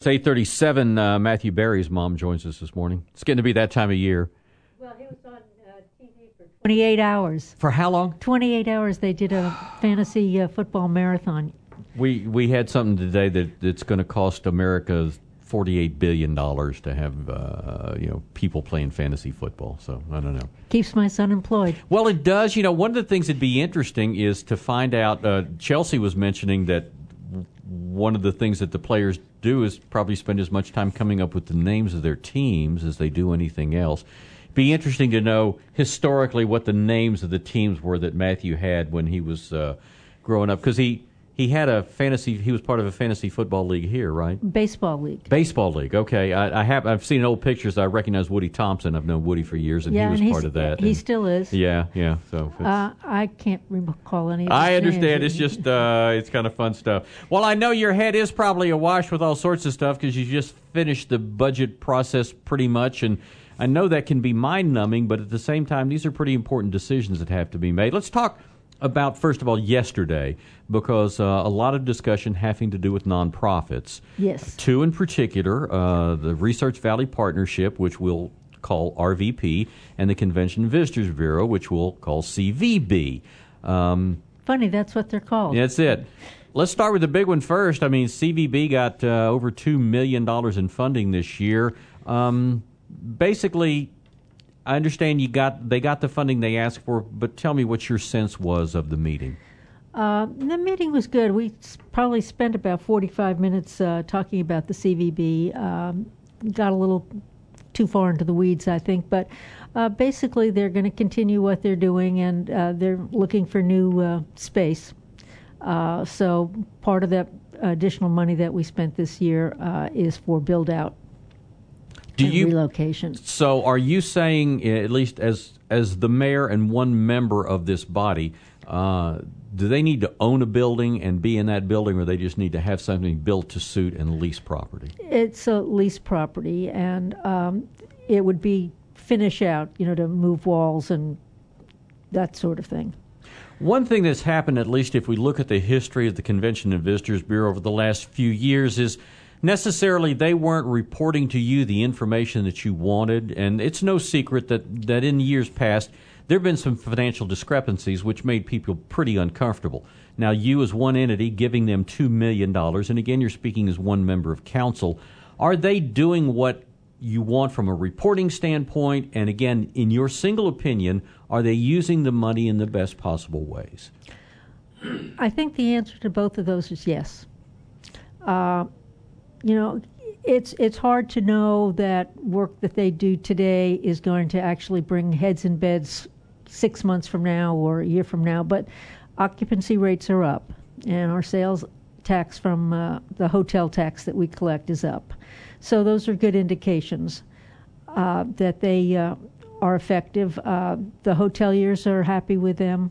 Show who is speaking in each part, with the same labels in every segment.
Speaker 1: It's 8:37. Matthew Berry's mom joins us this morning. It's getting to be that time of year.
Speaker 2: Well, he was on TV for 28 hours.
Speaker 1: For how long?
Speaker 2: 28 hours. They did a fantasy football marathon.
Speaker 1: We had something today that's going to cost America $48 billion to have people playing fantasy football. So I don't know.
Speaker 2: Keeps my son employed.
Speaker 1: Well, it does. One of the things that'd be interesting is to find out. Chelsea was mentioning that one of the things that the players do is probably spend as much time coming up with the names of their teams as they do anything else. Be interesting to know historically what the names of the teams were that Matthew had when he was growing up, because he had he was part of a fantasy football league here, right?
Speaker 2: Baseball league.
Speaker 1: Baseball league. Okay, I've seen old pictures. I recognize Woody Thompson. I've known Woody for years, and he was part of that.
Speaker 2: He still is.
Speaker 1: Yeah. So
Speaker 2: I can't recall any of his
Speaker 1: I understand.
Speaker 2: names.
Speaker 1: It's just it's kind of fun stuff. Well, I know your head is probably awash with all sorts of stuff because you just finished the budget process pretty much, and I know that can be mind-numbing, but at the same time, these are pretty important decisions that have to be made. Let's talk about, first of all, yesterday, because a lot of discussion having to do with nonprofits.
Speaker 2: Yes.
Speaker 1: Two in particular, the Research Valley Partnership, which we'll call RVP, and the Convention and Visitors Bureau, which we'll call CVB.
Speaker 2: Funny, that's what they're called.
Speaker 1: That's it. Let's start with the big one first. I mean, CVB got over $2 million in funding this year. Basically, I understand they got the funding they asked for, but tell me what your sense was of the meeting.
Speaker 2: The meeting was good. We probably spent about 45 minutes talking about the CVB. Got a little too far into the weeds, I think, but basically they're going to continue what they're doing, and they're looking for new space. So part of that additional money that we spent this year is for build-out. Relocation.
Speaker 1: So are you saying, at least as the mayor and one member of this body, do they need to own a building and be in that building, or they just need to have something built to suit and lease property?
Speaker 2: It's a lease property, and it would be finish out, to move walls and that sort of thing.
Speaker 1: One thing that's happened, at least if we look at the history of the Convention and Visitors Bureau over the last few years, is necessarily they weren't reporting to you the information that you wanted, and it's no secret that in years past there have been some financial discrepancies which made people pretty uncomfortable. Now, you as one entity giving them $2 million, and again you're speaking as one member of council, are they doing what you want from a reporting standpoint? And again, in your single opinion, are they using the money in the best possible ways?
Speaker 2: I think the answer to both of those is yes. It's hard to know that work that they do today is going to actually bring heads in beds 6 months from now or a year from now, but occupancy rates are up, and our sales tax from the hotel tax that we collect is up. So those are good indications that they are effective. The hoteliers are happy with them.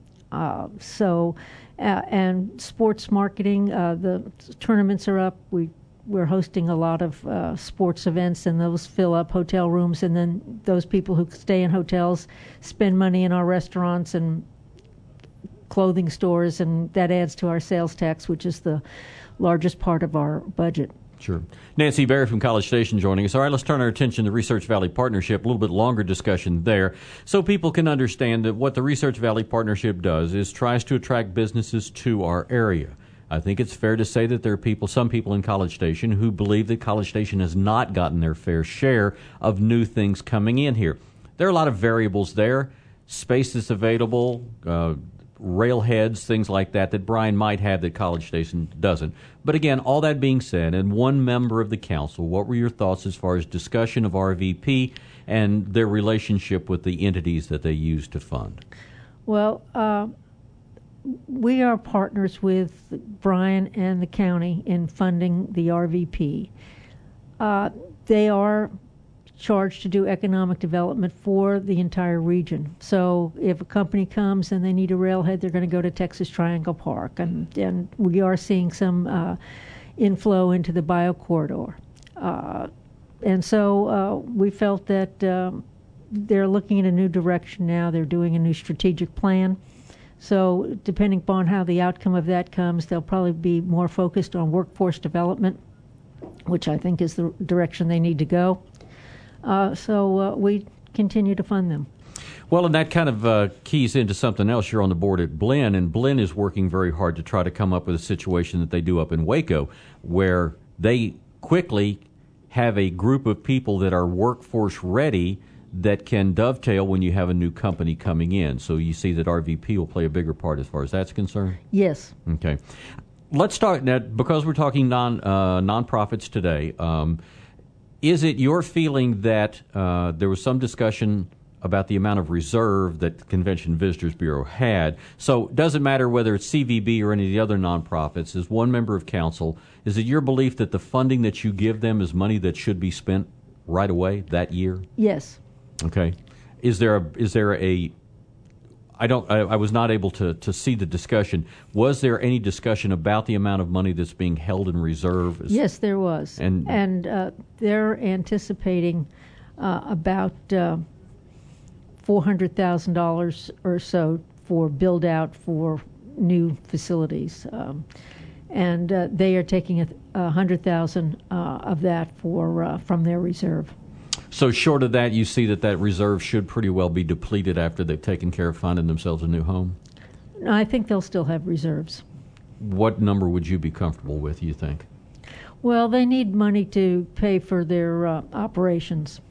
Speaker 2: And sports marketing, the tournaments are up. We're hosting a lot of sports events, and those fill up hotel rooms, and then those people who stay in hotels spend money in our restaurants and clothing stores, and that adds to our sales tax, which is the largest part of our budget.
Speaker 1: Sure. Nancy Berry from College Station joining us. All right, let's turn our attention to the Research Valley Partnership, a little bit longer discussion there, so people can understand that what the Research Valley Partnership does is tries to attract businesses to our area. I think it's fair to say that there are some people in College Station who believe that College Station has not gotten their fair share of new things coming in here. There are a lot of variables there. Space is available, railheads, things like that Brian might have that College Station doesn't. But again, all that being said, and one member of the council, what were your thoughts as far as discussion of RVP and their relationship with the entities that they use to fund?
Speaker 2: Well, we are partners with Brian and the county in funding the RVP. They are charged to do economic development for the entire region. So if a company comes and they need a railhead, they're going to go to Texas Triangle Park. And we are seeing some inflow into the bio corridor. And so we felt that they're looking in a new direction now. They're doing a new strategic plan. So depending upon how the outcome of that comes, they'll probably be more focused on workforce development which I think is the direction they need to go. So we continue to fund them.
Speaker 1: Well, and that kind of keys into something else. You're on the board at Blinn, and Blinn is working very hard to try to come up with a situation that they do up in Waco, where they quickly have a group of people that are workforce ready that can dovetail when you have a new company coming in. So you see that RVP will play a bigger part as far as that's concerned?
Speaker 2: Yes.
Speaker 1: Okay. Let's start now, because we're talking nonprofits today. Is it your feeling that there was some discussion about the amount of reserve that the Convention Visitors Bureau had? So it doesn't matter whether it's CVB or any of the other nonprofits. As one member of council, is it your belief that the funding that you give them is money that should be spent right away that year?
Speaker 2: Yes.
Speaker 1: Okay. I was not able to see the discussion. Was there any discussion about the amount of money that's being held in reserve?
Speaker 2: Yes, there was. And they're anticipating about $400,000 or so for build out for new facilities. And they are taking $100,000 of that from their reserve.
Speaker 1: So short of that, you see that reserve should pretty well be depleted after they've taken care of finding themselves a new home?
Speaker 2: I think they'll still have reserves.
Speaker 1: What number would you be comfortable with, you think?
Speaker 2: Well, they need money to pay for their operations.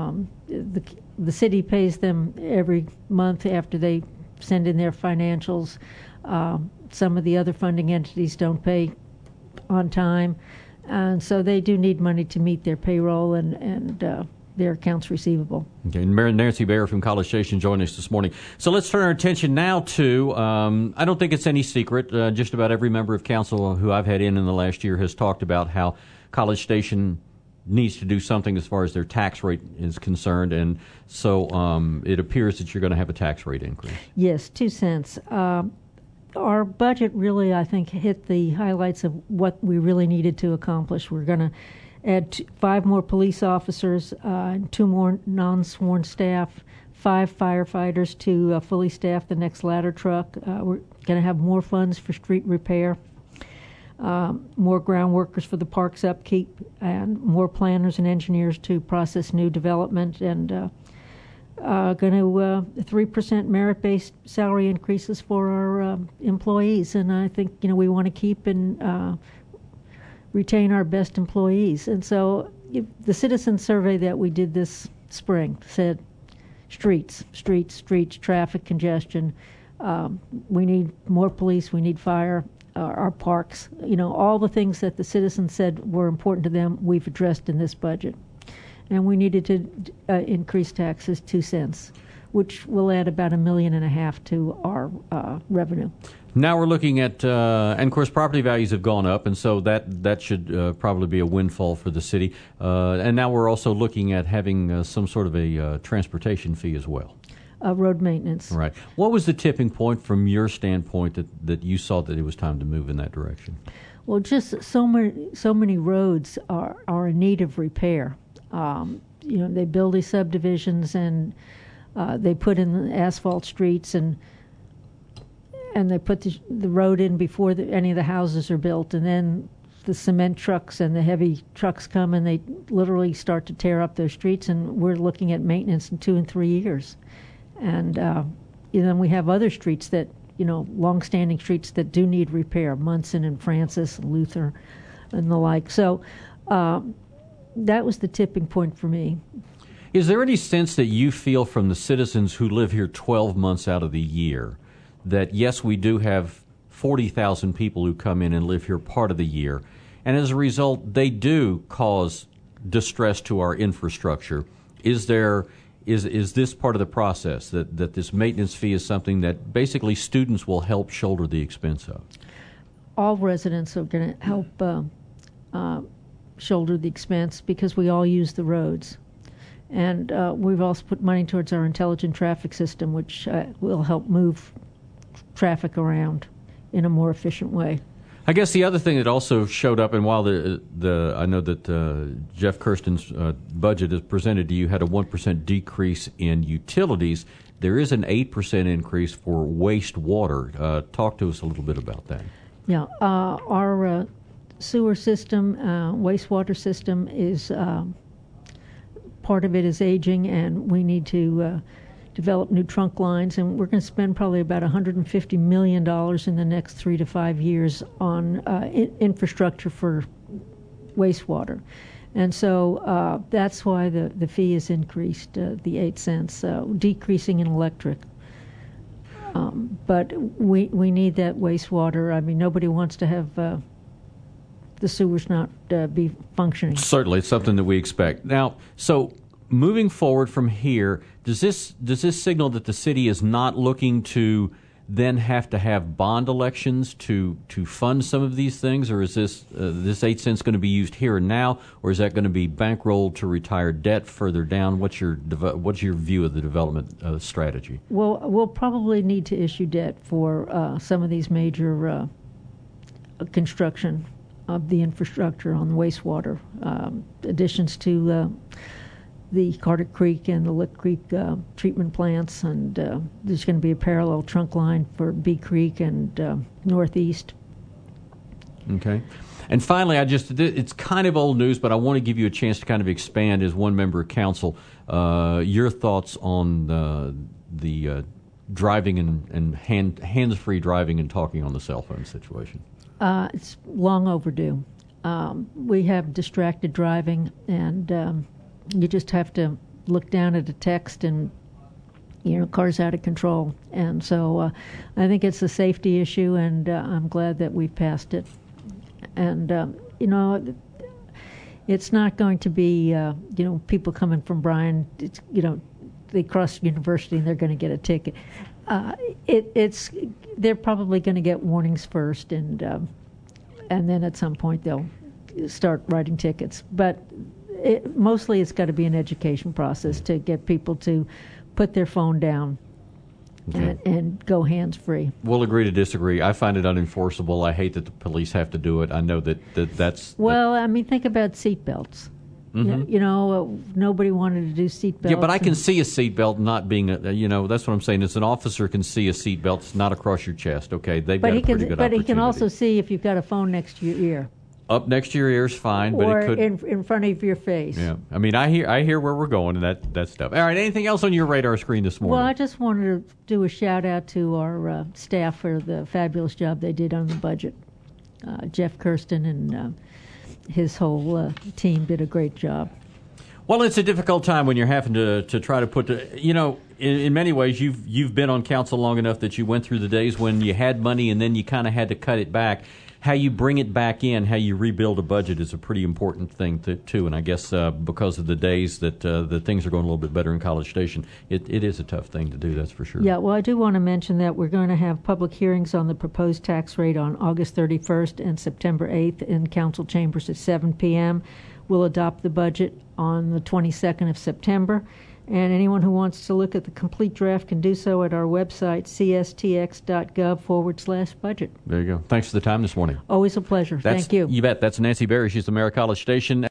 Speaker 2: The city pays them every month after they send in their financials. Some of the other funding entities don't pay on time, and so they do need money to meet their payroll and their accounts receivable.
Speaker 1: Okay, and Nancy Baer from College Station joining us this morning. So let's turn our attention now to, I don't think it's any secret, just about every member of council who I've had in the last year has talked about how College Station needs to do something as far as their tax rate is concerned, and so it appears that you're going to have a tax rate increase.
Speaker 2: Yes, 2 cents. Our budget really, I think, hit the highlights of what we really needed to accomplish. We're going to add 5 more police officers, 2 more non-sworn staff, 5 firefighters to fully staff the next ladder truck. We're going to have more funds for street repair, more ground workers for the park's upkeep, and more planners and engineers to process new development, and going to 3% merit-based salary increases for our employees. And I think we want to keep and retain our best employees. And so the citizen survey that we did this spring said streets, traffic congestion. We need more police. We need fire. Our parks. All the things that the citizens said were important to them, we've addressed in this budget. And we needed to increase taxes 2 cents, which will add about $1.5 million to our revenue.
Speaker 1: Now we're looking at, and of course, property values have gone up, and so that should probably be a windfall for the city. And now we're also looking at having some sort of a transportation fee as well.
Speaker 2: Road maintenance.
Speaker 1: Right. What was the tipping point from your standpoint that you saw that it was time to move in that direction?
Speaker 2: Well, just so many roads are in need of repair. They build these subdivisions and they put in asphalt streets and they put the road in before any of the houses are built, and then the cement trucks and the heavy trucks come and they literally start to tear up their streets, and we're looking at maintenance in 2 and 3 years. And then we have other streets that, long-standing streets that do need repair, Munson and Francis, Luther, and the like. So that was the tipping point for me.
Speaker 1: Is there any sense that you feel from the citizens who live here 12 months out of the year that, yes, we do have 40,000 people who come in and live here part of the year, and as a result, they do cause distress to our infrastructure? Is this part of the process, that this maintenance fee is something that basically students will help shoulder the expense of?
Speaker 2: All residents are going to help shoulder the expense because we all use the roads. And we've also put money towards our intelligent traffic system, which will help move traffic around in a more efficient way.
Speaker 1: I guess the other thing that also showed up, and while I know that Jeff Kirsten's budget is presented to you had a 1% decrease in utilities, there is an 8% increase for wastewater. Talk to us a little bit about that.
Speaker 2: Yeah, our sewer system, wastewater system is part of it is aging, and we need to develop new trunk lines, and we're going to spend probably about $150 million in the next 3 to 5 years on infrastructure for wastewater. And so that's why the fee is increased, the 8 cents, decreasing in electric. But we need that wastewater. I mean, nobody wants to have the sewers not be functioning.
Speaker 1: Certainly, it's something that we expect. Now, so moving forward from here, does this signal that the city is not looking to then have to have bond elections to fund some of these things, or is this 8 cents going to be used here and now, or is that going to be bankrolled to retire debt further down? What's your view of the development strategy?
Speaker 2: Well, we'll probably need to issue debt for some of these major construction of the infrastructure on wastewater, additions to the Carter Creek and the Lick Creek treatment plants, and there's going to be a parallel trunk line for Bee Creek and Northeast.
Speaker 1: Okay. And finally, it's kind of old news, but I want to give you a chance to kind of expand as one member of council, your thoughts on the driving and hands-free driving and talking on the cell phone situation.
Speaker 2: It's long overdue. We have distracted driving, and you just have to look down at a text and, car's out of control. And so I think it's a safety issue, and I'm glad that we've passed it. And, it's not going to be, people coming from Bryan, they cross university and they're going to get a ticket. They're probably going to get warnings first, and then at some point they'll start writing tickets. But mostly it's got to be an education process to get people to put their phone down. Okay. And go hands-free.
Speaker 1: We'll agree to disagree. I find it unenforceable. I hate that the police have to do it. I know that's...
Speaker 2: Well, I mean, think about seatbelts. Mm-hmm. Nobody wanted to do seatbelts.
Speaker 1: Yeah, but I can see a seatbelt not being, that's what I'm saying. As an officer can see a seatbelt. It's not across your chest. Okay, they've got a pretty good opportunity.
Speaker 2: But he can also see if you've got a phone next to your ear.
Speaker 1: Up next to your ear is fine, but
Speaker 2: or
Speaker 1: it could
Speaker 2: in front of your face.
Speaker 1: Yeah, I mean, I hear where we're going, and that stuff. All right, anything else on your radar screen this morning?
Speaker 2: Well, I just wanted to do a shout out to our staff for the fabulous job they did on the budget. Jeff Kirsten and his whole team did a great job.
Speaker 1: Well, it's a difficult time when you're having to try to put in many ways you've been on council long enough that you went through the days when you had money and then you kind of had to cut it back. How you bring it back in, how you rebuild a budget is a pretty important thing too. And I guess because of the days that things are going a little bit better in College Station, it is a tough thing to do, that's for sure.
Speaker 2: Yeah, well, I do want to mention that we're going to have public hearings on the proposed tax rate on August 31st and September 8th in council chambers at 7 p.m. We'll adopt the budget on the 22nd of September. And anyone who wants to look at the complete draft can do so at our website, cstx.gov/budget.
Speaker 1: There you go. Thanks for the time this morning.
Speaker 2: Always a pleasure. Thank you.
Speaker 1: You bet. That's Nancy Berry. She's the mayor of College Station.